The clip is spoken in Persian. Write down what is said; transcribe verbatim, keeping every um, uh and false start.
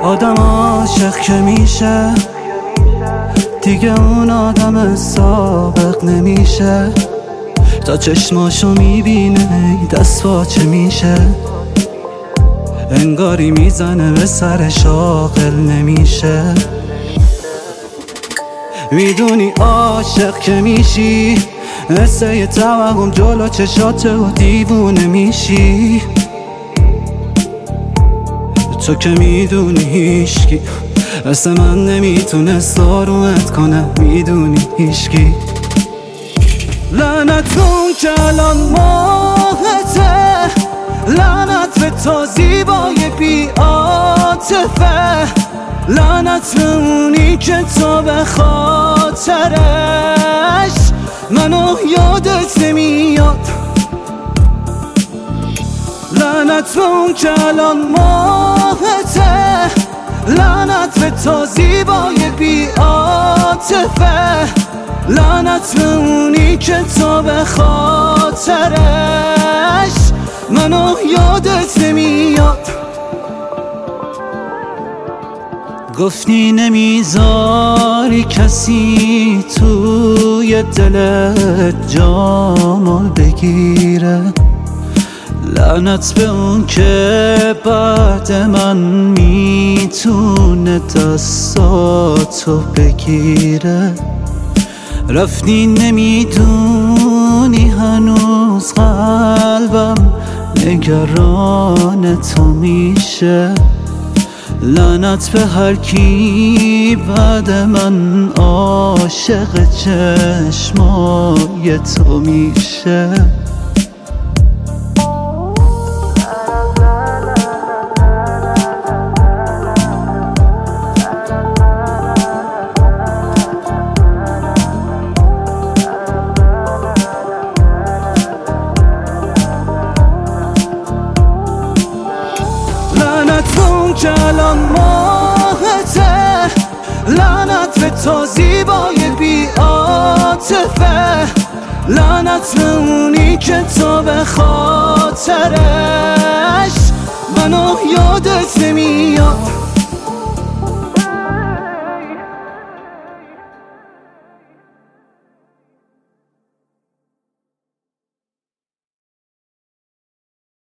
آدم عاشق که میشه دیگه اون آدم سابق نمیشه. تا چشماشو میبینه دست پاچه میشه، انگاری میزنه به سر شاغل نمیشه. میدونی عاشق که میشی مثل یه توهم جلو چشات و دیوونه میشی. تو که میدونی هیشکی مثل من نمیتونست آرومت کنه، میدونی هیشکی. لعنت اون که الان ماهته، لعنت به تو زیبای بی عاطفه، لعنت به اونی که تو به خاطرش منو یادت نمیاد. لعنت به اون که الان ماهته، لعنت به تو زیبای بی عاطفه، لعنت به اونی که تو به خاطرش منو یادت نمیاد. گفتی نمیذاری کسی توی دلت جامو بگیره، لعنت به اون که بعد من میتونه دستاتو بگیره. رفتی نمیدونی هنوز قلبم نگران تو میشه، لعنت به هر کی بعد من عاشق چشمای تو میشه. لعنت اون که الان ماهته، لعنت به تو زیبای بی عاطفه، لعنت به اونی که تو به خاطرش منو یادت نمیاد.